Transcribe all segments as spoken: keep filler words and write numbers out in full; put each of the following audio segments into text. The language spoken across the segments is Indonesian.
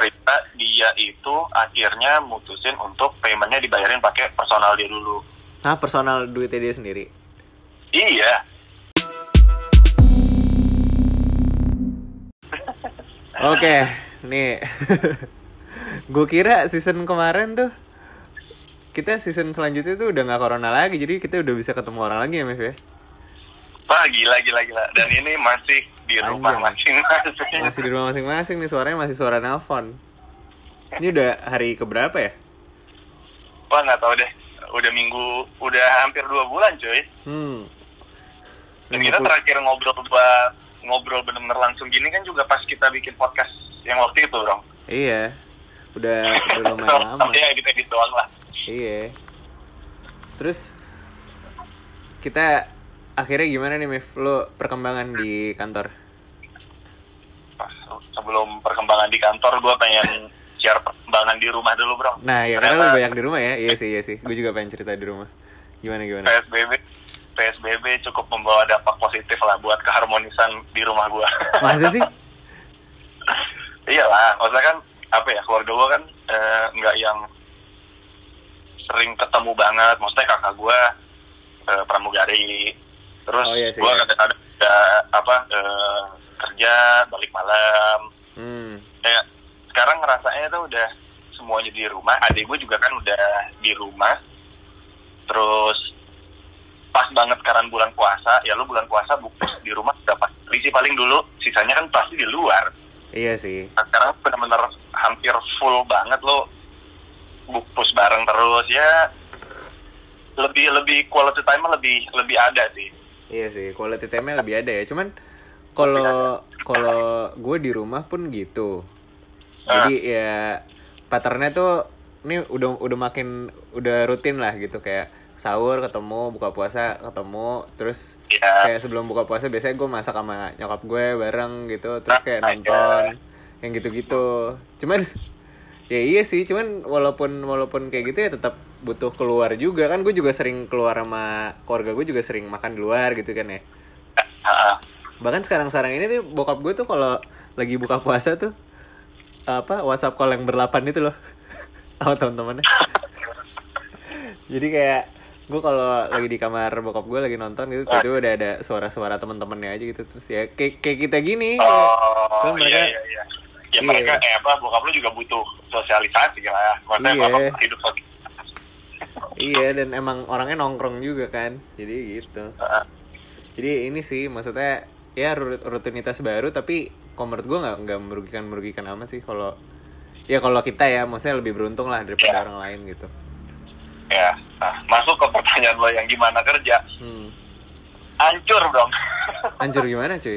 cerita dia itu akhirnya mutusin untuk paymentnya dibayarin pakai personal dia dulu. Nah, personal duitnya dia sendiri? Iya. Oke, nih. Gue kira season kemarin tuh kita season selanjutnya tuh udah gak corona lagi, jadi kita udah bisa ketemu orang lagi ya, Mev ya? Wah, gila, gila, gila. Dan ini masih di rumah Anjay. masing-masing. Masih di rumah masing-masing nih, suaranya masih suara nelpon. Ini udah hari keberapa ya? Wah, gak tahu deh. Udah minggu, udah hampir dua bulan cuy. Hmm. Dan kita terakhir ngobrol buat ngobrol bener-bener langsung gini kan juga pas kita bikin podcast yang waktu itu, dong. Iya. Udah, udah lumayan lama. Iya, edit-edit doang lah. Iya. Terus kita akhirnya gimana nih, Mev? Lo perkembangan di kantor? Pas, sebelum perkembangan di kantor, gue pengen share perkembangan di rumah dulu, bro. Nah, ya karena lo banyak di rumah ya. Iya sih, iya sih. Gue juga pengen cerita di rumah. Gimana, gimana? P S B B P S B B cukup membawa dampak positif lah buat keharmonisan di rumah gue. Masa sih? Iyalah, maksudnya kan apa ya, keluarga gue kan eh, nggak yang sering ketemu banget. Maksudnya kakak gue eh, pramugari, terus Oh, iya sih, gue ya. kadang-kadang juga apa eh, kerja balik malam. Hmm. Kayak sekarang ngerasanya tuh udah semuanya di rumah. Adik gue juga kan udah di rumah. Terus pas banget sekarang bulan puasa, ya lu bulan puasa bukti di rumah udah pasti sih paling dulu, sisanya kan pasti di luar. Iya sih. Nah, sekarang benar-benar hampir full banget lo bukpus bareng terus ya. Lebih lebih quality time lebih lebih ada sih. Iya sih, quality time-nya lebih ada ya. Cuman kalau kalau gue di rumah pun gitu. Jadi uh. ya patternnya tuh ini udah udah makin udah rutin lah gitu, kayak sahur ketemu, buka puasa ketemu, terus yeah. kayak sebelum buka puasa biasanya gue masak sama nyokap gue bareng gitu, terus kayak nonton yeah. yang gitu-gitu. Cuman ya iya sih, cuman walaupun walaupun kayak gitu ya tetap butuh keluar juga kan. Gue juga sering keluar sama keluarga gue, juga sering makan di luar gitu kan ya. Uh. Bahkan sekarang-sekarang ini tuh bokap gue tuh kalau lagi buka puasa tuh apa WhatsApp call yang berlapan itu loh sama teman-temannya. Jadi kayak gue kalau lagi di kamar bokap gue lagi nonton gitu, itu udah ada suara-suara teman-temannya aja gitu. Terus ya kayak kayak kita gini. Oh kan mereka, iya iya iya. Ya iya. Mereka eh apa bokap lu juga butuh sosialisasi lah ya. Maksudnya iya. bokap hidup sosialisasi. Iya, dan emang orangnya nongkrong juga kan. Jadi gitu. Uh. Jadi ini sih maksudnya ya rutinitas baru, tapi kalau menurut gue nggak nggak merugikan merugikan amat sih kalau ya kalau kita ya maksudnya lebih beruntung lah daripada ya. Orang lain gitu. Ya, nah, masuk ke pertanyaan lo yang gimana kerja. Hmm. Hancur dong. Hancur gimana cuy?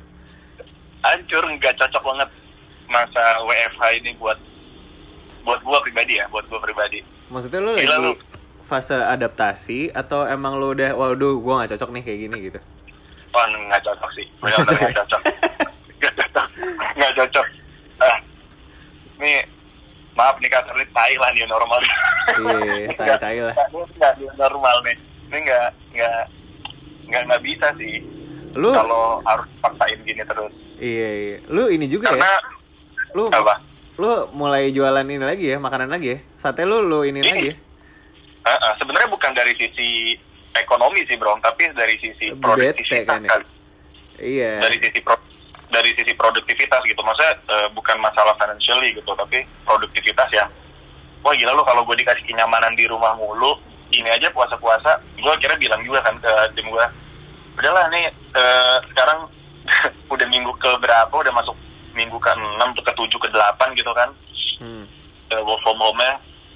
Hancur, nggak cocok banget masa W F H ini buat buat gua pribadi ya, buat gua pribadi. Maksudnya lo Gila lagi lu. Fase adaptasi atau emang lo udah waduh gua nggak cocok nih kayak gini gitu? Wah, nggak cocok sih, benar-benar nggak cocok. Nggak cocok, nggak cocok. Ah, nih maaf nih kasar nih, tai lah nih normal. Iya, tai-tai lah. Nggak normal nih, ini nggak nggak nggak nggak bisa sih. Lu kalau harus paksain gini terus. Iya iya. Lu ini juga karena, ya? Lu apa? Lu mulai jualan ini lagi ya, makanan lagi ya? Sate lu lu ini, ini. lagi ya? Uh, uh, sebenarnya bukan dari sisi ekonomi sih bro, tapi dari sisi produktivitas kan, ya? Kali. Iya. Dari sisi pro, dari sisi produktivitas gitu, maksudnya uh, bukan masalah financially gitu, tapi produktivitas yang, wah gila lu kalau gue dikasih kenyamanan di rumah mulu, ini aja puasa-puasa, gue akhirnya bilang juga kan ke tim gue, udahlah nih uh, sekarang udah minggu ke berapa, udah masuk minggu ke enam, ke tujuh, ke delapan gitu kan, hmm. uh, work from home-nya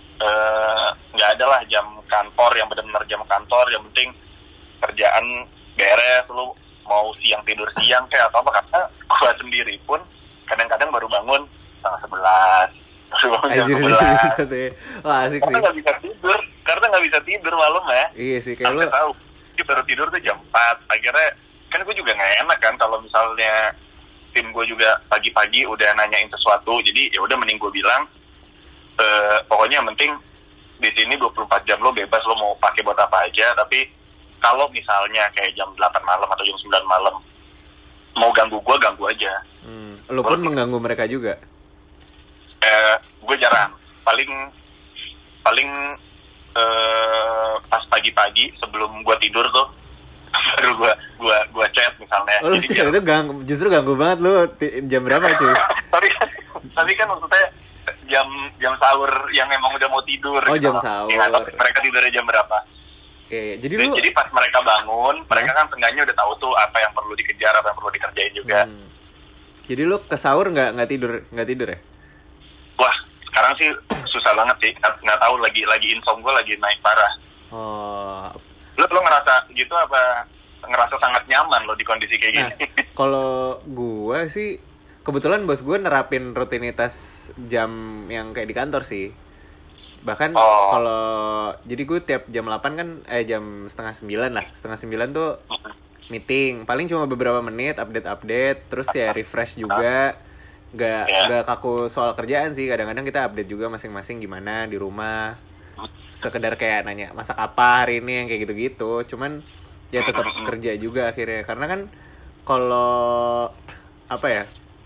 nggak uh, ada lah jam kantor yang benar-benar jam kantor, yang penting kerjaan beres, lu mau siang tidur siang kayak atau apa, karena gue sendiri pun kadang-kadang baru bangun setengah sebelas, baru bangun jam sebelas. Wah asik karena sih. Nggak bisa tidur, karena nggak bisa tidur malam ya. Iya sih kayak lu. Tahu, baru tidur tuh jam empat. Akhirnya kan gue juga nggak enak kan kalau misalnya tim gue juga pagi-pagi udah nanyain sesuatu, jadi ya udah mending gue bilang. Uh, pokoknya yang penting di sini dua puluh empat jam lo bebas, lo mau pakai buat apa aja, tapi kalau misalnya kayak jam delapan malam atau jam sembilan malam mau ganggu gue, ganggu aja. Hmm. Lo pun mengganggu mereka juga? Eh, eh, gue jarang. Paling paling eh, pas pagi-pagi sebelum gue tidur tuh baru gue gue gue chat misalnya. Oh, lu Jadi biar- itu gang, justru ganggu banget lu. Ti- Jam berapa cuy? tapi tapi kan maksudnya jam jam sahur yang emang udah mau tidur. Oh, gitu jam loh. sahur. Ya, nggak tahu mereka tidurnya jam berapa. Oke, jadi lu Jadi pas mereka bangun, mereka kan seenggaknya udah tahu tuh apa yang perlu dikejar, apa yang perlu dikerjain juga. Hmm. Jadi lu ke sahur nggak nggak tidur nggak tidur ya? Wah, sekarang sih susah banget sih. Nggak, nggak tahu lagi lagi insom gue lagi naik parah. Oh, Lu lu ngerasa gitu apa ngerasa sangat nyaman lo di kondisi kayak nah gini? kalau gua sih kebetulan bos gue nerapin rutinitas jam yang kayak di kantor sih. Bahkan Oh. kalau jadi gue tiap jam delapan kan eh jam setengah sembilan lah, setengah sembilan tuh meeting. Paling cuma beberapa menit update-update, terus ya refresh juga. Gak Ya. gak kaku soal kerjaan sih. Kadang-kadang kita update juga masing-masing gimana di rumah. Sekedar kayak nanya masak apa hari ini yang kayak gitu-gitu. Cuman ya tetap kerja juga akhirnya. Karena kan kalau apa ya?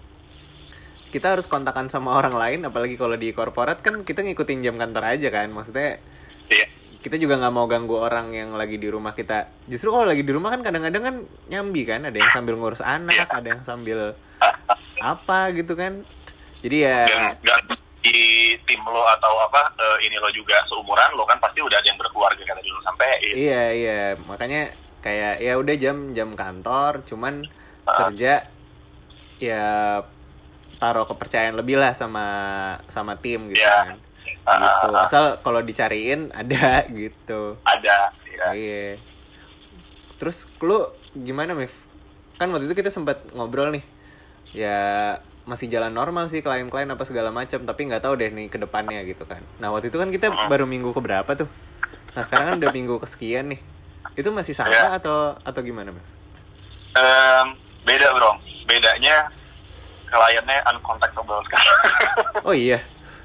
Kita harus kontakan sama orang lain, apalagi kalau di korporat kan kita ngikutin jam kantor aja kan. Maksudnya Iya. kita juga nggak mau ganggu orang yang lagi di rumah kita. Justru kalau lagi di rumah kan kadang-kadang kan nyambi kan, ada yang sambil ngurus anak, ada yang sambil apa gitu kan. Jadi ya Dan dan di tim lo atau apa eh, ini lo juga seumuran lo kan pasti udah ada yang berkeluarga kan tadi lo sampai. iya iya makanya kayak ya udah jam jam kantor, cuman kerja ya taruh kepercayaan lebih lah sama sama tim gitu Iya. kan. Gitu. Asal kalau dicariin ada gitu. Ada. Ya. Iya. Terus lu gimana, Mif? Kan waktu itu kita sempat ngobrol nih. Ya masih jalan normal sih klien-klien apa segala macam, tapi nggak tahu deh nih ke depannya gitu kan. Nah, waktu itu kan kita baru minggu ke berapa tuh? Nah, sekarang kan udah minggu kesekian nih. Itu masih sama Ya. atau atau gimana, Mif? Em, beda bro. Bedanya kliennya uncontactable sekarang. Oh iya.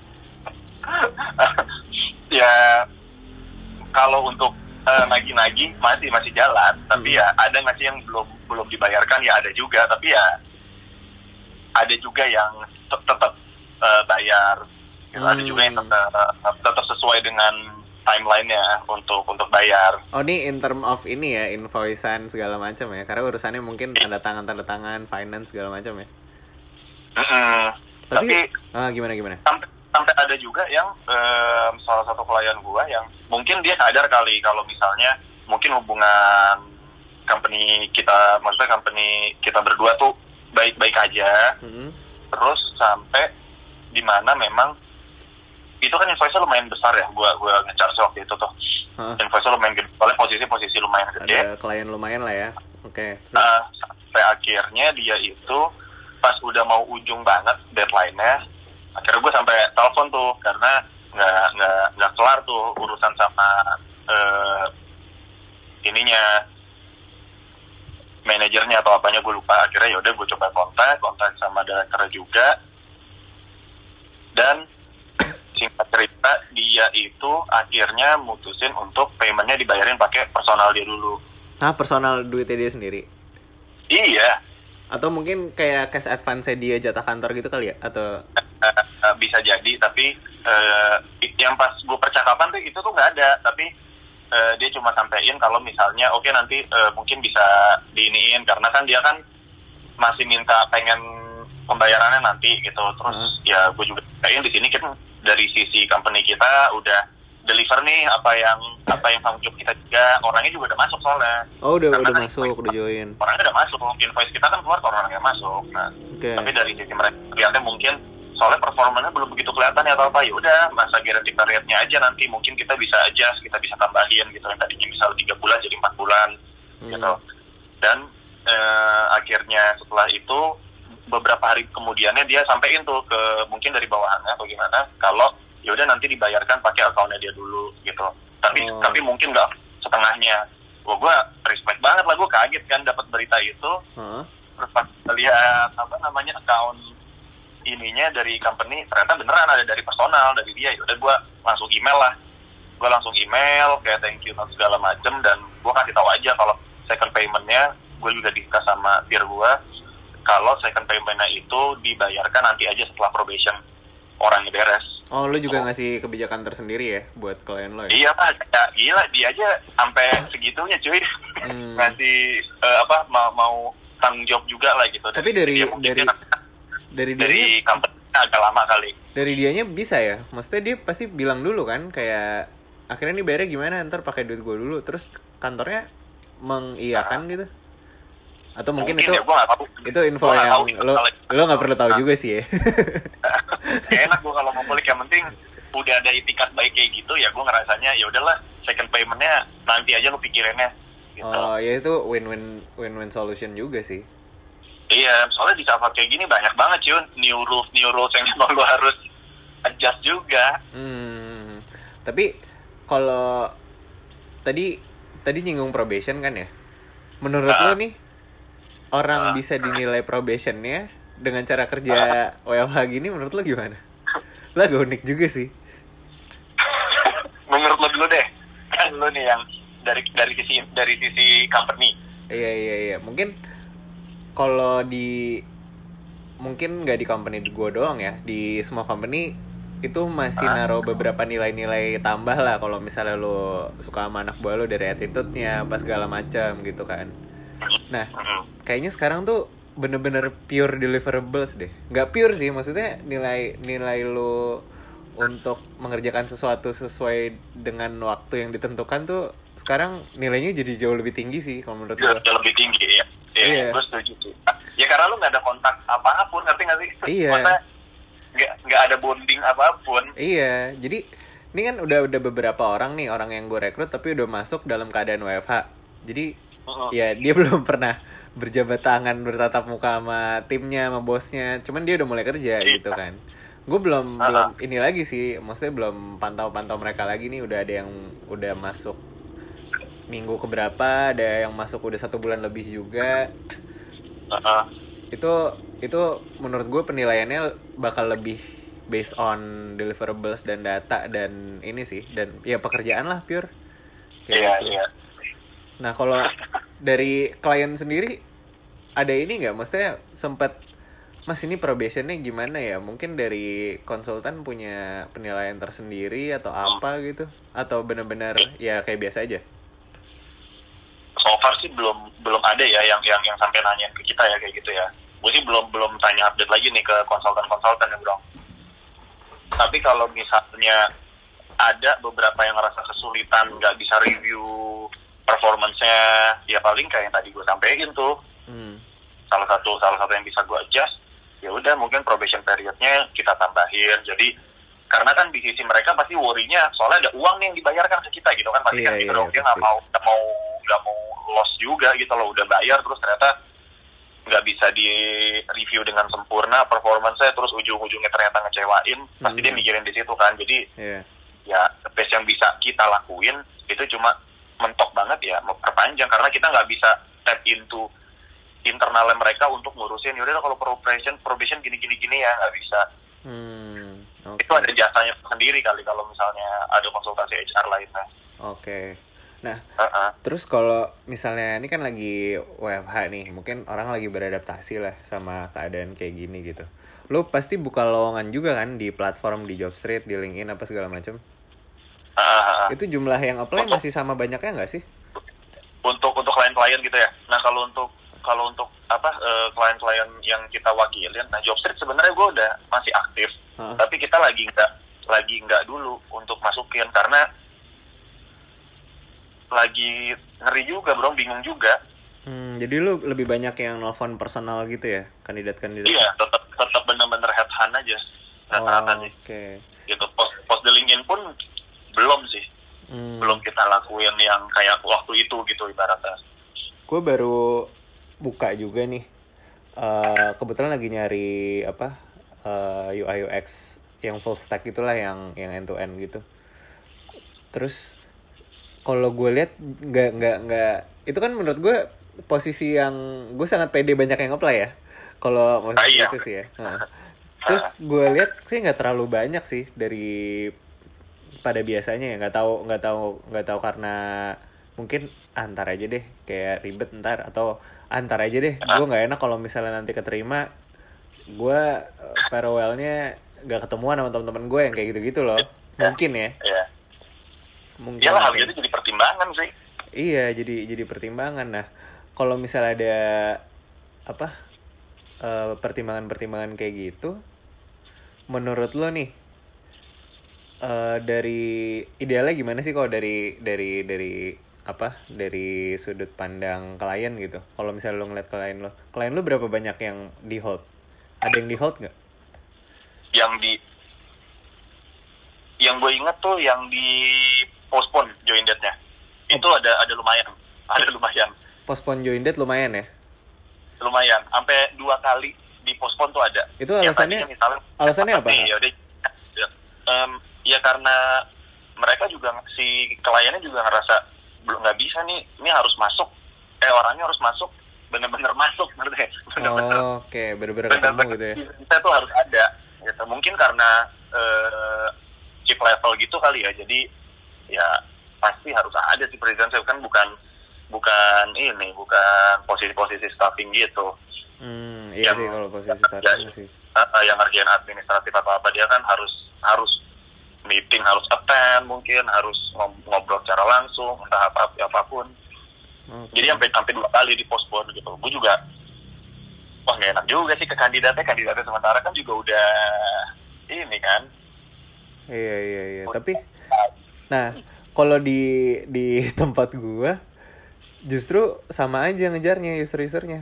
Ya kalau untuk eh, nagih-nagih masih masih jalan, tapi ya ada nggak sih yang belum belum dibayarkan? Ya ada juga, tapi ya ada juga yang te- tetap eh, bayar. Gitu. Ada juga yang tetap, tetap sesuai dengan timelinenya untuk untuk bayar. Oh, ini in term of ini ya, invoice-an segala macam ya. Karena urusannya mungkin tanda tangan tanda tangan, finance segala macam ya. Mm-mm. Tapi, Tapi ah, gimana gimana? sampai sampai ada juga yang em, salah satu klien gua yang mungkin dia sadar kali kalau misalnya mungkin hubungan company kita, maksudnya company kita berdua tuh baik-baik aja, Mm-hmm. terus sampai di mana memang itu kan invoice-nya lumayan besar ya, gua gua nge-charge waktu itu tuh. Hah? Invoice-nya lumayan gede, soalnya posisi-posisi lumayan gede. Ada klien lumayan lah ya. Oke. Terus? Nah, sampai akhirnya dia itu pas udah mau ujung banget deadline-nya, akhirnya gue sampai telepon tuh karena nggak nggak nggak kelar tuh urusan sama eh, ininya manajernya atau apanya gue lupa. Akhirnya yaudah gue coba kontak kontak sama direktur juga, dan singkat cerita dia itu akhirnya mutusin untuk paymentnya dibayarin pakai personal dia dulu. Nah, personal duitnya dia sendiri. Iya. Atau mungkin kayak cash advance dia jatah kantor gitu kali ya? Atau Uh, uh, bisa jadi, tapi uh, yang pas gue percakapan tuh itu tuh nggak ada, tapi uh, dia cuma sampein kalau misalnya oke okay, nanti uh, mungkin bisa diiniin karena kan dia kan masih minta pengen pembayarannya nanti gitu. Terus uh. ya gue juga sampein di sini kan dari sisi company kita udah deliver nih apa yang apa yang tanggung jawab kita juga, orangnya juga udah masuk soalnya. Oh, udah Karena udah kan masuk, invoice- udah join. Orangnya udah masuk, invoice kita kan keluar kalau orangnya masuk. Nah, Oke. tapi dari sisi mereka kelihatannya mungkin soalnya performanya belum begitu kelihatan ya atau apa, ya udah masa guarantee periodnya aja nanti mungkin kita bisa adjust, kita bisa tambahin gitu, yang tadinya misal tiga bulan jadi empat bulan Hmm. gitu. Dan eh, akhirnya setelah itu beberapa hari kemudiannya dia sampein tuh ke mungkin dari bawahannya atau gimana kalau ya udah nanti dibayarkan pakai akunnya dia dulu gitu. Tapi Oh. tapi mungkin nggak setengahnya. Wah, gue respect banget lah, gue kaget kan dapat berita itu. Heeh. Terus pas lihat apa namanya account ininya dari company, ternyata beneran ada dari personal dari dia. Udah gue langsung email lah, gue langsung email kayak thank you dan segala macem, dan gue kasih tahu aja kalau second paymentnya gue juga discuss sama peer gue kalau second paymentnya itu dibayarkan nanti aja setelah probation orangnya beres. Oh, lu juga ngasih kebijakan tersendiri ya buat klien lo ya? Iya Pak, ya, gila dia aja sampai segitunya cuy. Hmm. Ngasih uh, apa mau mau tanggung jawab juga lah gitu. Tapi dari dari dari dari company agak lama kali. Dari dianya bisa ya? Maksudnya dia pasti bilang dulu kan kayak akhirnya nih bayarnya gimana, ntar pakai duit gue dulu, terus kantornya mengiyakan nah. gitu? Atau mungkin, mungkin itu ya, gua tahu. Itu info gua yang tahu, lo lo nggak perlu tahu nah. juga sih ya. Kayak enak gue kalau mau kulik, yang penting udah ada itikat baik kayak gitu ya, gue ngerasanya ya udahlah second paymentnya nanti aja lo pikirinnya. Gitu. Oh ya itu win-win win-win solution juga sih. Iya, soalnya di saat kayak gini banyak banget cuy new rules new rules yang memang lo harus adjust juga. Hmm. Tapi kalau tadi tadi nyinggung probation kan ya, menurut uh. lo nih orang uh. bisa dinilai probationnya dengan cara kerja uh. W F H gini, menurut lo gimana? Lo agak unik juga sih. Menurut lo dulu deh, kan lo nih yang dari dari sisi dari sisi company. Iya iya iya, mungkin kalau di mungkin nggak di company gue doang ya, di semua company itu masih uh. naruh beberapa nilai-nilai tambah lah kalau misalnya lo suka sama anak buah lo dari attitude-nya apa segala macam gitu kan. Nah, kayaknya sekarang tuh bener-bener pure deliverables deh. Nggak pure sih, maksudnya nilai nilai lo untuk mengerjakan sesuatu sesuai dengan waktu yang ditentukan tuh sekarang nilainya jadi jauh lebih tinggi sih kalau menurut gue. Jauh lebih tinggi ya. Iya, yeah, gue setuju sih. Ya karena lo nggak ada kontak apapun, ngerti nggak sih? Iya. Maksudnya nggak nggak ada bonding apapun. Iya, jadi ini kan udah udah beberapa orang nih, orang yang gue rekrut tapi udah masuk dalam keadaan W F H. Jadi uh-huh. ya dia belum pernah berjabat tangan, bertatap muka sama timnya, sama bosnya. Cuman dia udah mulai kerja iya. gitu kan. Gue belum uh-huh. belum ini lagi sih, maksudnya belum pantau-pantau mereka lagi nih. Udah ada yang udah masuk minggu keberapa, ada yang masuk udah satu bulan lebih juga. Uh-huh. Itu itu menurut gue penilaiannya bakal lebih based on deliverables dan data dan ini sih, dan ya pekerjaan lah pure. Iya gitu. Iya. Nah kalau dari klien sendiri ada ini nggak, maksudnya sempat mas ini probationnya gimana ya? Mungkin dari konsultan punya penilaian tersendiri atau apa gitu? Atau benar-benar ya kayak biasa aja? So far sih belum belum ada ya yang yang yang sampai nanyain ke kita ya kayak gitu ya. Gue sih belum belum tanya update lagi nih ke konsultan-konsultan ya bro. Tapi kalau misalnya ada beberapa yang ngerasa kesulitan nggak bisa review performance-nya, ya paling kayak yang tadi gue sampein tuh. Hmm. Salah satu salah satu yang bisa gue adjust, ya udah mungkin probation periodnya kita tambahin. Jadi karena kan di sisi mereka pasti worry-nya soalnya ada uang nih yang dibayarkan ke kita gitu kan, pasti iya, kan gitu iya, dong dia nggak mau nggak mau nggak mau loss juga gitu loh, udah bayar terus ternyata nggak bisa di review dengan sempurna performance-nya, terus ujung-ujungnya ternyata ngecewain, mm-hmm. pasti dia mikirin di situ kan. Jadi yeah. ya the best yang bisa kita lakuin itu cuma mentok banget ya perpanjang, karena kita nggak bisa tap into internalnya mereka untuk ngurusin yaudah kalau probation probation gini gini gini ya nggak bisa. Hmm, okay. Itu ada jasanya sendiri kali kalau misalnya ada konsultasi H R lainnya. Oke. Okay. Nah, uh-uh. terus kalau misalnya ini kan lagi W F H nih, mungkin orang lagi beradaptasi lah sama keadaan kayak gini gitu. Lo pasti buka lowongan juga kan di platform, di Jobstreet, di LinkedIn apa segala macam. Uh-uh. Itu jumlah yang apply untuk, masih sama banyaknya nggak sih? Untuk untuk klien-klien gitu ya. Nah kalau untuk kalau untuk apa uh, klien-klien yang kita wakilin, nah Jobstreet sebenarnya gue udah masih aktif, uh-uh. tapi kita lagi nggak lagi nggak dulu untuk masukin karena lagi ngeri juga bro, bingung juga. Hmm, jadi lu lebih banyak yang nelfon personal gitu ya, kandidat-kandidat? Iya, tetap tetap benar-benar head hunt aja. Rata-rata oh, Oke. Okay. Gitu, post post di LinkedIn pun belum sih, hmm. belum kita lakuin yang kayak waktu itu gitu ibaratnya. Gue baru buka juga nih, uh, kebetulan lagi nyari apa uh, U I U X yang full stack gitulah, yang yang end to end gitu. Terus kalau gue lihat nggak nggak nggak itu kan menurut gue posisi yang gue sangat pede banyak yang apply ya kalau posisi ah, iya. itu sih ya. Nah, terus gue lihat sih nggak terlalu banyak sih dari pada biasanya ya, nggak tahu nggak tahu nggak tahu karena mungkin antar aja deh kayak ribet ntar, atau antar aja deh gue nggak enak kalau misalnya nanti keterima gue farewellnya nggak ketemuan sama teman-teman gue yang kayak gitu-gitu loh. Ya. Mungkin ya. Iya. Mungkin. Iyalah hal kayak- itu jadi pertimbangan sih. Iya, jadi jadi pertimbangan. Nah, kalau misalnya ada apa eh, pertimbangan-pertimbangan kayak gitu, menurut lo nih eh, dari idealnya gimana sih kalau dari dari dari apa dari sudut pandang klien gitu? Kalau misalnya lo ngeliat klien lo, klien lo berapa banyak yang di hold? Ada yang di hold nggak? Yang di yang gue inget tuh yang di postpone join date-nya. Itu ada ada lumayan. Ada lumayan. Postpone join date lumayan ya? Lumayan. Sampai dua kali di postpone tuh ada. Itu Yang alasannya- tadinya misalnya alasannya apa? nih, ya udah ya, em, ya karena mereka juga si kliennya juga ngerasa belum nggak bisa nih, ini harus masuk. Eh orangnya harus masuk, bener-bener masuk, bener bener-bener. Oh, oke, okay. bener-bener ketemu gitu ya? Kita tuh harus ada, gitu. Mungkin karena eh, chip level gitu kali ya, jadi ya pasti harus ada sih presence, kan bukan bukan ini, bukan posisi-posisi staffing gitu. Hmm, iya Yang- sih kalau posisi ya, starting sih. Uh, yang ngerjain administratif atau apa, dia kan harus harus meeting, harus attend, mungkin harus ngob- ngobrol secara langsung, entah apa apapun. Okay. Jadi sampai sampai dua kali di postpone gitu. Gue juga, wah nggak enak juga sih ke kandidatnya, kandidatnya sementara kan juga udah ini kan. Iya iya iya. Tapi, nah kalau di di tempat gua justru sama aja ngejarnya user-usernya.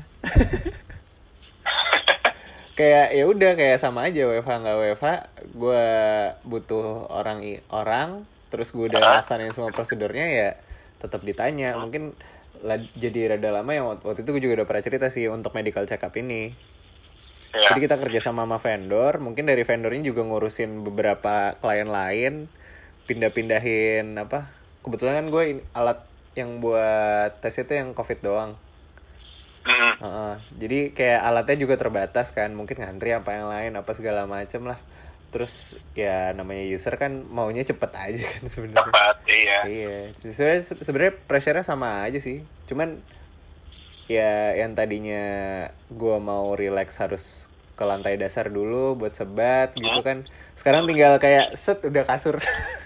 Kayak ya udah kayak sama aja W F H nggak W F H, gua butuh orang i- orang, terus gua udah laksanain semua prosedurnya ya tetap ditanya. Mungkin la- jadi rada lama yang waktu waktu itu gue juga udah pernah cerita sih untuk medical check up ini. Ya. Jadi kita kerja sama sama vendor, mungkin dari vendornya juga ngurusin beberapa klien lain, pindah-pindahin apa? Kebetulan kan gue in- alat yang buat tes itu yang COVID doang. Mm-mm. Heeh. Jadi kayak alatnya juga terbatas kan, mungkin ngantri apa yang lain apa segala macem lah. Terus ya namanya user kan maunya cepet aja kan sebenarnya. Tepat, iya. Iya, sebenarnya sebenarnya pressure-nya sama aja sih. Cuman ya yang tadinya gua mau relax harus ke lantai dasar dulu buat sebat gitu kan. Sekarang tinggal kayak set udah kasur.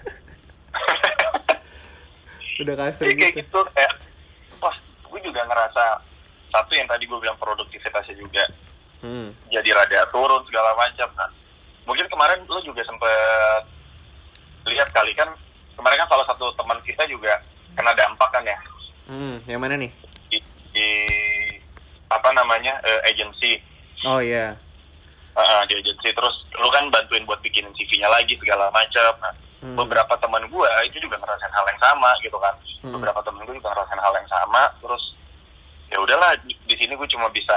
Udah kasur Jadi kayak gitu. gitu kayak, wah gue juga ngerasa satu yang tadi gue bilang produktivitasnya juga Hmm. jadi rada turun segala macam. Nah, mungkin kemarin lo juga sempet lihat kali kan, kemarin kan salah satu teman kita juga kena dampak kan ya Hmm, yang mana nih? di, di apa namanya eh, agency. Oh iya. Uh, di agency, terus lu kan bantuin buat bikinin C V-nya lagi segala macam. Nah, Hmm. beberapa teman gue itu juga ngerasain hal yang sama gitu kan. Hmm. Beberapa teman gue juga ngerasain hal yang sama. Terus ya udahlah, di, di sini gue cuma bisa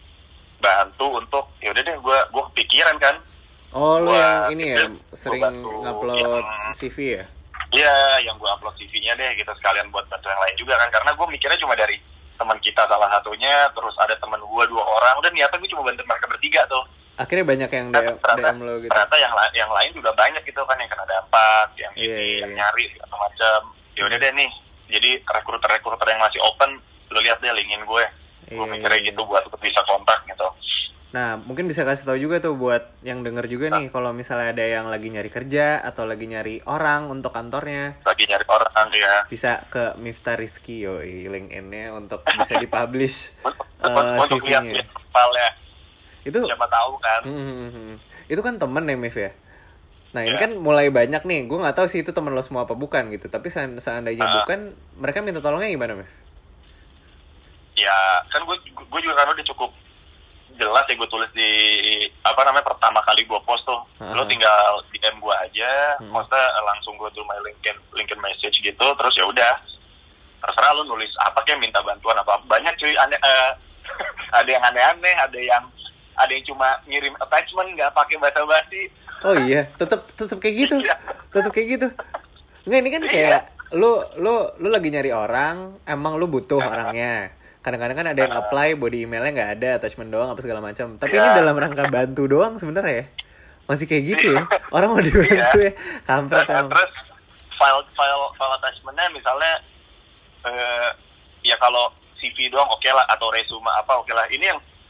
bantu untuk ya udah deh, gue gue kepikiran kan. Oh lu Gua- yang ini ya gua sering bantu ngupload yang- C V ya? Iya, yang gue upload C V-nya deh gitu, sekalian buat bantu yang lain juga kan. Karena gue mikirnya cuma dari teman kita salah satunya, terus ada teman gue dua orang, udah niatnya gue cuma bantu mereka bertiga tuh. Akhirnya banyak yang D M, ternyata, D M lo gitu. ternyata yang la- yang lain juga banyak gitu kan, yang kena dampak, yang Iya, ini, iya, yang iya. nyari segala macam. Ya udah deh nih, jadi rekruter-rekruter yang masih open, lu lihat deh linkin gue. Gue Iya, mikirnya iya, gitu iya. buat untuk bisa kontak gitu. Nah, mungkin bisa kasih tahu juga tuh buat yang denger juga nih, kalau misalnya ada yang lagi nyari kerja atau lagi nyari orang untuk kantornya, Lagi nyari orang ya. bisa ke Miftah Rizky yoi LinkedIn-nya untuk bisa dipublish Untuk, eh, untuk lihat C V-nya. profilnya, Itu siapa tahu kan. hmm, hmm, hmm. Itu kan temen ya Mif ya. Nah ini Ya. kan mulai banyak nih, gue nggak tahu sih itu temen lo semua apa bukan gitu. Tapi seand- seandainya Ah. bukan, mereka minta tolongnya gimana Mif? Ya kan gue gue juga kan udah cukup jelas ya, gue tulis di apa namanya pertama kali gue post tuh. Ah. Lo tinggal D M gue aja, Hmm. maksudnya langsung gue tuh my LinkedIn LinkedIn message gitu, terus ya udah terserah lo nulis apa kayak, minta bantuan apa. Banyak cuy, aneh, eh, ada yang aneh-aneh, ada yang ada yang cuma ngirim attachment nggak pakai basa-basi. Oh iya, tetep tetep kayak gitu, Iya. tetep kayak gitu. Enggak, ini kan Iya. kayak lu lu lu lagi nyari orang, emang lu butuh orangnya. Kadang-kadang kan ada yang apply, body emailnya nggak ada, attachment doang apa segala macam. Tapi Iya. ini dalam rangka bantu doang sebenarnya ya. Masih kayak gitu ya. Orang mau dibantu ya. Kampret Terus, emang. terus file file file attachmentnya misalnya eh, ya kalau C V doang oke lah, atau resume apa oke lah. Ini yang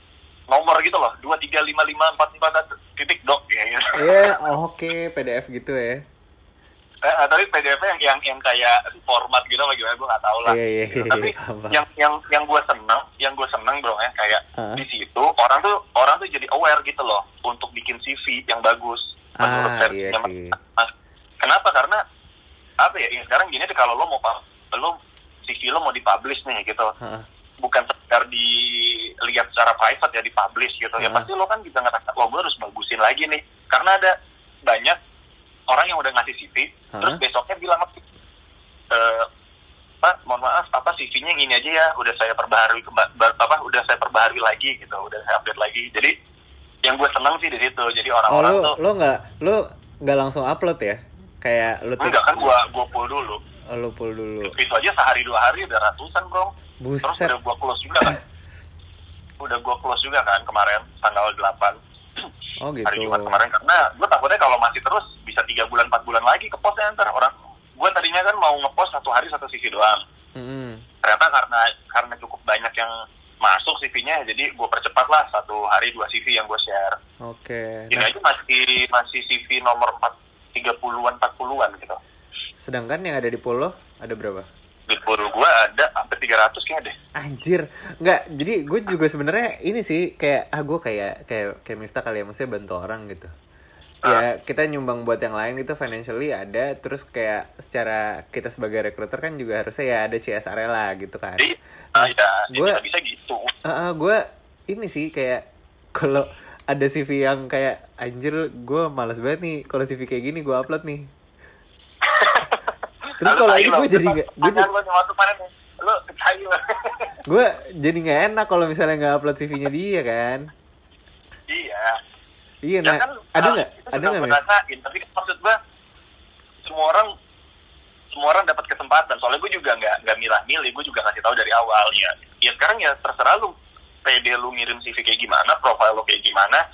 nomor gitu loh, dua tiga lima lima empat empat titik doc ya gitu. Iya, yeah, oke, okay. P D F gitu ya. Eh, tapi P D F yang yang yang kayak format gitu apa gimana gue nggak tahu lah. Iya, iya, gitu. Tapi iya, yang yang yang gue seneng, yang gue seneng bro ya kayak uh. di situ orang tuh orang tuh jadi aware gitu loh untuk bikin C V yang bagus. Menurut Ah, iya sih. Mas. Kenapa? Karena apa ya? Sekarang gini deh, kalau lo mau lo C V lo mau dipublish nih gitu. Uh. Bukan sekedar dilihat secara private ya, dipublish gitu. Ya uh. pasti lo kan juga ngerasa, lo gue harus bagusin lagi nih. Karena ada banyak orang yang udah ngasih C V, uh. terus besoknya bilang, e, Pak, mohon maaf, apa C V-nya yang ini aja ya, udah saya perbaharui, apa, udah saya perbaharui lagi gitu, udah saya update lagi. Jadi yang gue seneng sih di situ. Jadi orang-orang oh, lo, tuh, lo nggak, lo nggak langsung upload ya? Kayak lo tuh? Enggak kan, gue gue pull dulu. Oh, lo pull dulu. Itu aja sehari dua hari udah ratusan bro. Buset. Terus udah gue close juga kan. udah gue close juga kan kemarin tanggal delapan. Oh gitu. Hari Jumat kemarin, karena gue takutnya kalau masih terus bisa tiga bulan empat bulan lagi ke postnya ntar orang. Gue tadinya kan mau ngepost satu hari satu C V doang. Mm-hmm. Ternyata karena karena cukup banyak yang masuk C V-nya, jadi gue percepat lah satu hari dua C V yang gue share. Oke. Okay. Ini nah, aja masih masih C V nomor empat tiga puluhan empat puluhan gitu. Sedangkan yang ada di Polo ada berapa? Di Polo gue ada hampir tiga ratus kayaknya deh. Anjir, nggak. Jadi gue juga sebenarnya ini sih kayak ah gue kayak kayak kayak Mista kali ya, maksudnya bantu orang gitu. Uh. Ya kita nyumbang buat yang lain itu financially ada, terus kayak secara kita sebagai recruiter kan juga harusnya ya ada C S R lah gitu kan. Iya, nah, ya, gue bisa bisa gitu. Uh, uh, gue ini sih kayak kalau ada C V yang kayak anjir gue malas banget nih kalau C V kayak gini gue upload nih. Terus kalau ini gue jadi nggak, gue jadi, gue jadi nggak enak kalau misalnya nggak upload C V-nya dia kan. Iya. Iya, nah, ya kan, ada nggak? Ada nggak Mas? Tapi maksud gue semua orang semua orang dapat kesempatan. Soalnya gue juga nggak nggak milah-milih, gue juga kasih tahu dari awal ya. Ya sekarang ya terserah lu, pede lu ngirim C V kayak gimana, profile lo kayak gimana,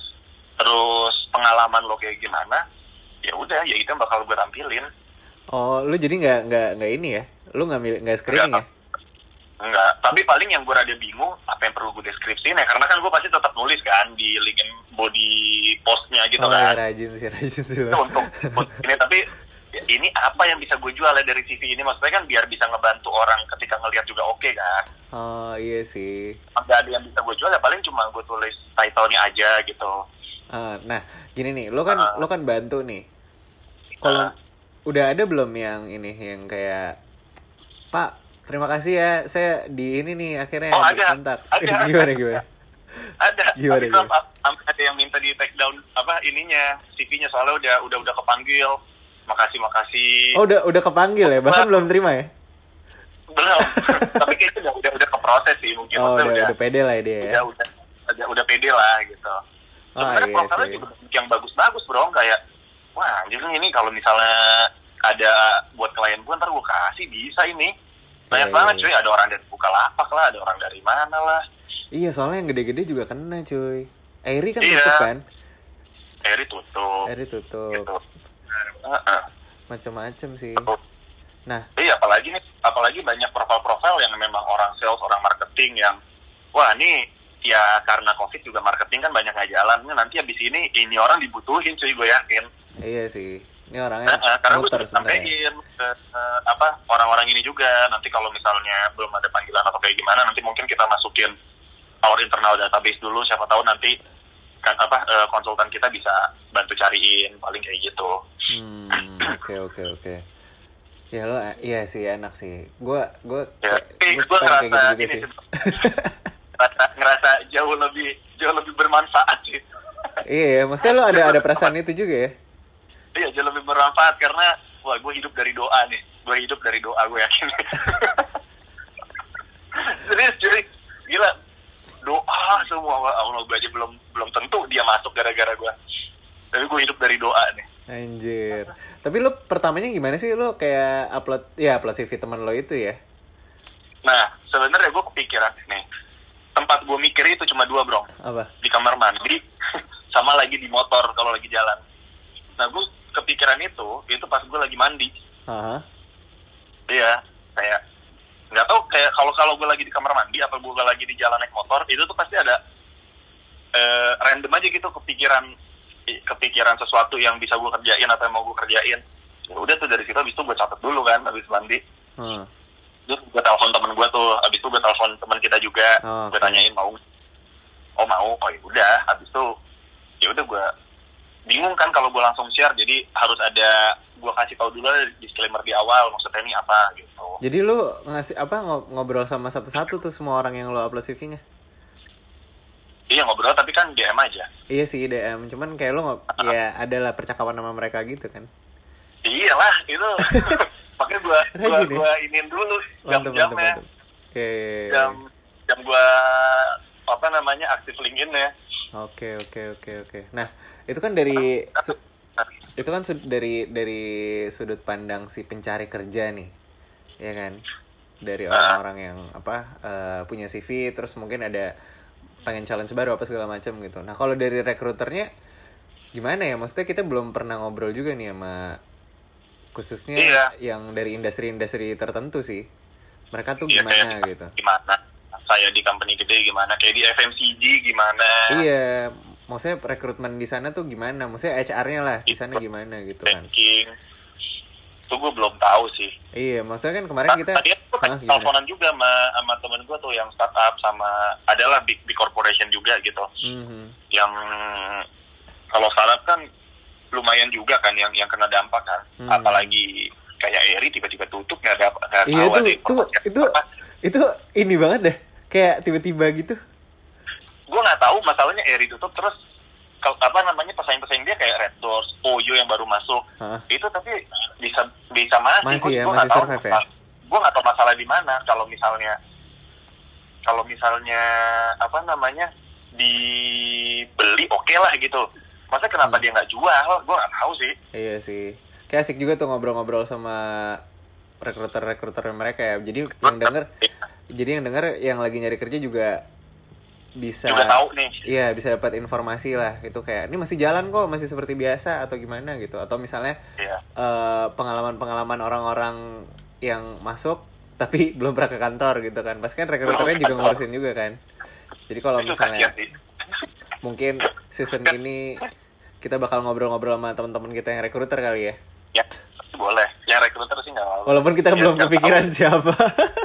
terus pengalaman lo kayak gimana. Ya udah, ya itu yang bakal gue tampilin. Oh, lu jadi nggak nggak nggak ini ya? Lu nggak milih nggak screening ya? Enggak, tapi paling yang gue rada bingung apa yang perlu gue deskripsiin ya, karena kan gue pasti tetap nulis kan di link body postnya gitu. Oh, kan. Oh ya, rajin sih, rajin sih. Untuk, untuk ini, tapi ya, ini apa yang bisa gue jual ya dari C V ini, maksudnya kan biar bisa ngebantu orang ketika ngelihat juga oke okay, kan. Oh iya sih. Nggak ada yang bisa gue jual ya, paling cuma gue tulis title-nya aja gitu. Uh, nah, gini nih, lo kan uh, lo kan bantu nih. Kalau uh, udah ada belum yang ini yang kayak Pak, terima kasih ya, saya di ini nih akhirnya oh, ada, kontak. Ada, gimana gimana? Ada. Gimana, tapi gimana? Ada yang minta di take down apa ininya C V-nya, soalnya udah udah udah kepanggil. Makasih makasih. Oh udah udah kepanggil ya, bahkan belum terima ya? Belum. Tapi kayaknya udah udah udah keproses sih mungkin. Oh udah, udah udah pede lah dia ya. Udah udah udah, udah pede lah gitu. Sebenarnya oh, iya, profilnya juga yang bagus-bagus bro, kayak wah anjir ini kalau misalnya ada buat klien gue ntar gue kasih bisa ini. Banyak yeah, banget cuy, ada orang dari Bukalapak lah, ada orang dari mana lah. Iya, soalnya yang gede-gede juga kena cuy. Airi kan iya. tutup kan? Airi tutup. Airi tutup. Gitu. Uh-uh. Macam-macam sih. Tutup. Nah, iya apalagi nih, apalagi banyak profil-profil yang memang orang sales, orang marketing yang wah nih ya karena COVID juga marketing kan banyak nggak jalan. Nanti abis ini ini orang dibutuhin cuy, gue yakin. Iya sih. Ini orangnya nah, karena gue muter sampein ke uh, apa orang-orang ini juga, nanti kalau misalnya belum ada panggilan atau kayak gimana, nanti mungkin kita masukin our internal database dulu, siapa tahu nanti kan apa uh, konsultan kita bisa bantu cariin, paling kayak gitu. Hmm, oke oke oke. Ya lo iya sih enak sih. Gue gue ya, eh, gue ngerasa gitu gini sih. ngerasa, ngerasa jauh lebih jauh lebih bermanfaat sih. Iya, maksudnya lo ada ada perasaan itu juga ya? Iya, jauh lebih bermanfaat karena wah gue hidup dari doa nih, gue hidup dari doa, gue yakin. Serius cuy, gila doa semua. Wah, Allah, gue aja belum belum tentu dia masuk gara-gara gue, tapi gue hidup dari doa nih. Anjir. Tapi lo pertamanya gimana sih, lo kayak upload ya upload C V teman lo itu ya? Nah sebenarnya gue kepikiran nih, tempat gue mikir itu cuma dua bro. Apa? Di kamar mandi sama lagi di motor kalau lagi jalan. Nah gue kepikiran itu itu pas gue lagi mandi. Uh-huh. Iya, kayak nggak tahu kayak kalau kalau gue lagi di kamar mandi apa gue lagi di jalan naik motor, itu tuh pasti ada uh, random aja gitu kepikiran kepikiran sesuatu yang bisa gue kerjain atau yang mau gue kerjain. Ya udah tuh dari situ abis itu gue catat dulu kan abis mandi. Hmm. Terus gue telepon temen gue tuh, abis itu gue telepon teman kita juga, oh, gue okay. tanyain mau, oh mau, oh ya udah, abis itu ya udah gue bingung kan kalau gue langsung share, jadi harus ada gue kasih tahu dulu disclaimer di awal maksudnya ini apa gitu. Jadi lu ngasih apa ngobrol sama satu-satu tuh semua orang yang lu upload C V-nya? Iya ngobrol tapi kan D M aja. Iya sih D M, cuman kayak lu nggak, ya adalah percakapan sama mereka gitu kan? Iyalah itu. Makanya gue gua, gua iniin dulu jam-jamnya, okay. jam jam gue apa namanya aktif LinkedIn ya. Oke oke oke oke. Nah itu kan dari su- itu kan sud- dari dari sudut pandang si pencari kerja nih, ya kan? Dari orang-orang yang apa uh, punya C V, terus mungkin ada pengen challenge baru apa segala macam gitu. Nah kalau dari rekruternya gimana ya? Maksudnya kita belum pernah ngobrol juga nih sama khususnya iya. yang dari industri-industri tertentu sih. Mereka tuh gimana iya, di, gitu. Gimana? Saya di company gede gimana? Kayak di F M C G gimana? Iya, maksudnya rekrutmen di sana tuh gimana? Maksudnya H R-nya lah di sana gimana gitu kan. Banking. Itu gue belum tahu sih. Iya, maksudnya kan kemarin kita tadi aku ah, teleponan juga sama sama temen gue tuh yang startup sama adalah big big corporation juga gitu. Mm-hmm. Yang kalau startup kan lumayan juga kan yang yang kena dampak kan, hmm. apalagi kayak Eri tiba-tiba tutup nggak ada nggak iya, tahu itu, ada itu itu apa. Itu ini banget deh kayak tiba-tiba gitu. Gue nggak tahu masalahnya Eri tutup terus kalau apa namanya pesaing-pesaing dia kayak Red Doors, Oyo yang baru masuk huh? itu tapi bisa bisa masih, masih ya, gue masih survive ya. Gue nggak tahu masalah di mana kalau misalnya kalau misalnya apa namanya dibeli oke okay lah gitu. Masa kenapa hmm. dia nggak jual? Gue nggak tahu sih. Iya sih. Kayak asik juga tuh ngobrol-ngobrol sama rekruter-rekruter mereka ya. Jadi yang denger, jadi yang denger yang lagi nyari kerja juga bisa. Juga tahu nih. Iya bisa dapat informasi lah. Itu kayak ini masih jalan kok, masih seperti biasa atau gimana gitu. Atau misalnya iya. uh, pengalaman-pengalaman orang-orang yang masuk tapi belum pernah ke kantor gitu kan. Pasti kan rekruternya juga ngurusin juga kan. Jadi kalau misalnya mungkin season ini kita bakal ngobrol-ngobrol sama teman-teman kita yang rekruter kali ya. Ya, boleh. Yang rekruter sih nggak apa-apa. Walaupun kita ya, belum kepikiran tahu. Siapa.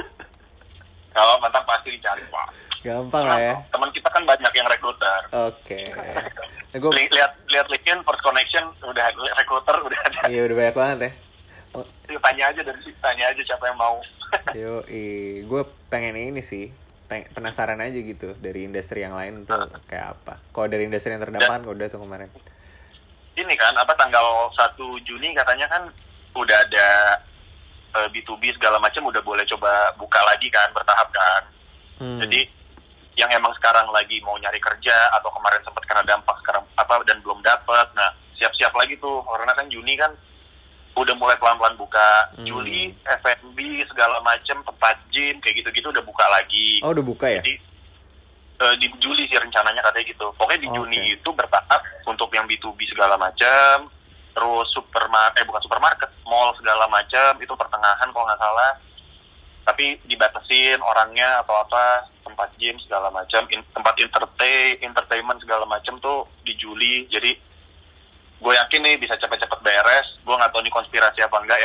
Kalau mantap pasti dicari pak. Gampang lah ya. Teman kita kan banyak yang rekruter. Oke. Okay. Nah, gua... lihat lihat LinkedIn first connection udah rekruter udah ada. Iya udah banyak banget ya. Oh. Tanya aja dari situ, tanya aja siapa yang mau. Yo, gue pengen ini sih. Penasaran aja gitu dari industri yang lain tuh kayak apa. Kalau dari industri yang terdampak kan udah tuh kemarin. Ini kan apa tanggal satu Juni katanya kan udah ada uh, B to B segala macam udah boleh coba buka lagi kan bertahap kan. Hmm. Jadi yang emang sekarang lagi mau nyari kerja atau kemarin sempat kena dampak sekarang apa dan belum dapat. Nah, siap-siap lagi tuh karena kan Juni kan udah mulai pelan-pelan buka. Hmm. Juli F and B segala macam tempat gym kayak gitu-gitu udah buka lagi. Oh udah buka ya? Jadi uh, di Juli sih rencananya katanya gitu. Pokoknya di okay. Juni itu bertahap untuk yang B to B segala macam. Terus supermarket, eh bukan supermarket, mall segala macam itu pertengahan kalau nggak salah. Tapi dibatasin orangnya atau apa tempat gym segala macam, in, tempat entertain, entertainment segala macam tuh di Juli. Jadi gue yakin nih bisa cepet-cepet beres. Gue nggak tahu nih konspirasi apa enggak ya.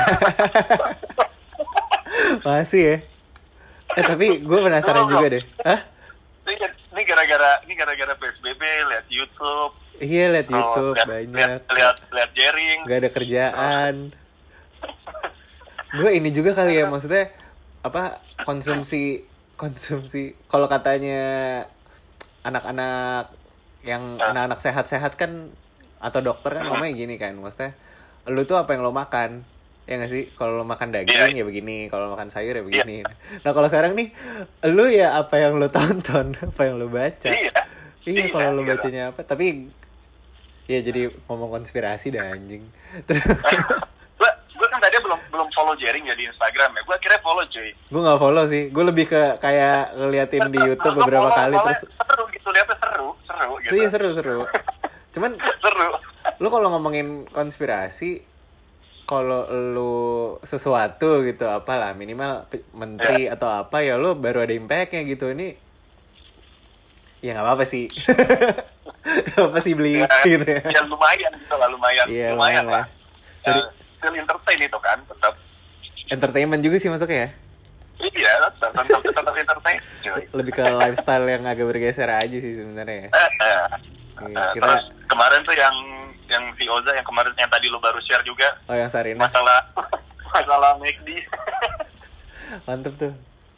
Masih ya. Eh tapi gue penasaran juga deh. Hah? Ini, ini gara-gara ini gara-gara P S B B lihat YouTube. Iya lihat YouTube oh, liat, banyak. Lihat lihat lihat jaring. Gak ada kerjaan. Gue ini juga kali ya maksudnya apa konsumsi konsumsi kalau katanya anak-anak yang uh. anak-anak sehat-sehat kan atau dokter kan ngomongnya gini kan maksudnya lu tuh apa yang lo makan ya nggak sih kalau lo makan daging yeah. ya begini kalau makan sayur ya begini yeah. Nah kalau sekarang nih lu ya apa yang lo tonton apa yang lo baca yeah. iya yeah, kalau lo bacanya apa tapi ya jadi ngomong konspirasi dah anjing. Gue gue kan tadi belum belum follow jaring ya di Instagram ya gue akhirnya follow cuy. Gue nggak follow sih gue lebih ke kayak ngeliatin di YouTube beberapa follow, kali follow, terus seru gitu lihatnya seru seru gitu. Iya seru seru. Cuman seru. Lu kalau ngomongin konspirasi kalau lu sesuatu gitu apalah minimal menteri yeah. atau apa ya lu baru ada impact-nya gitu ini Ya nggak apa-apa sih. Nggak apa sih beli Ya, gitu ya. ya lumayan gitu lah, lumayan. Iya, lumayan lumayan lah. lah. Jadi- Ya, still entertain itu kan, tetap. Entertainment juga sih masuknya ya. Iya, tetap, tetap, tetap entertain. cuy. Lebih ke lifestyle yang agak bergeser aja sih sebenarnya ya. Eh, eh. Iya, Eh, kita- Terus kemarin tuh yang yang si Oza yang kemarin yang tadi lu baru share juga Oh yang Sarina. masalah masalah McD. Mantep tuh.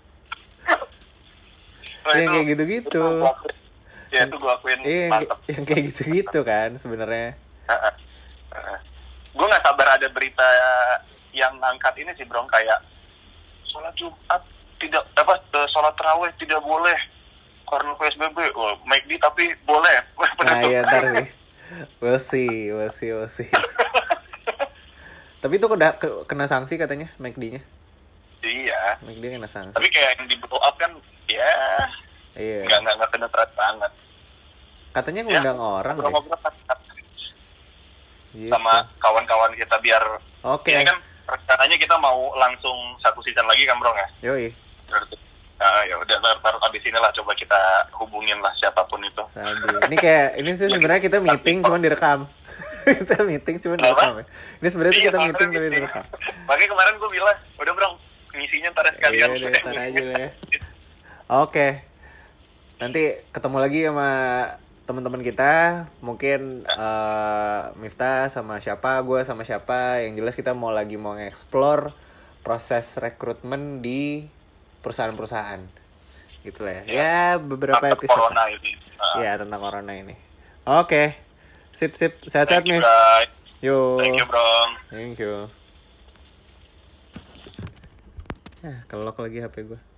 Wah, Yang itu- kayak gitu-gitu. itu gua akuin. Ya itu gue akuin Iya yang, mantep. yang kayak gitu-gitu kan sebenarnya. Gue nggak sabar ada berita yang angkat ini sih bro, kayak sholat Jumat tidak apa eh, sholat tarawih tidak boleh karena P S B B. Oh, McD tapi boleh. Nah iya ntar sih. We'll see, we'll see, we'll see. Tapi itu kena, kena sanksi katanya McD-nya. Iya. McD kena sanksi. Tapi kayak yang di blow up kan, ya Iya. nggak nggak nggak penetrasi banget. Katanya ngundang orang deh. ngobrol-ngobrol Gitu. sama kawan-kawan kita biar Oke. ini kan rencananya kita mau langsung satu season lagi kan bro ya. Yoi. Berarti ah, ya udah ntar ntar abis inilah coba kita hubungin lah siapapun itu. Tadi. Ini kayak ini sih sebenarnya kita meeting cuman direkam. Kita meeting cuman direkam ya. Ini sebenarnya tuh Iya, kita kemarin meeting tapi direkam. Makanya kemarin gue bilang, udah bro, ngisinya ntar sekalian. Iya, deh, ntar aja lah ya. Oke. Nanti ketemu lagi sama teman-teman kita, mungkin eh, Miftah sama siapa, gue sama siapa. Yang jelas kita mau lagi mau nge-explore proses rekrutmen di perusahaan-perusahaan. Gitu lah ya. Ya. Ya, beberapa Tentang episode. corona ini. Ah, Iya, tentang corona ini. Oke. Sip, sip. Sehat-sehat, thank you, Mif. guys. Yo. Thank you bro. Thank you. Ya, kelok lagi H P gue.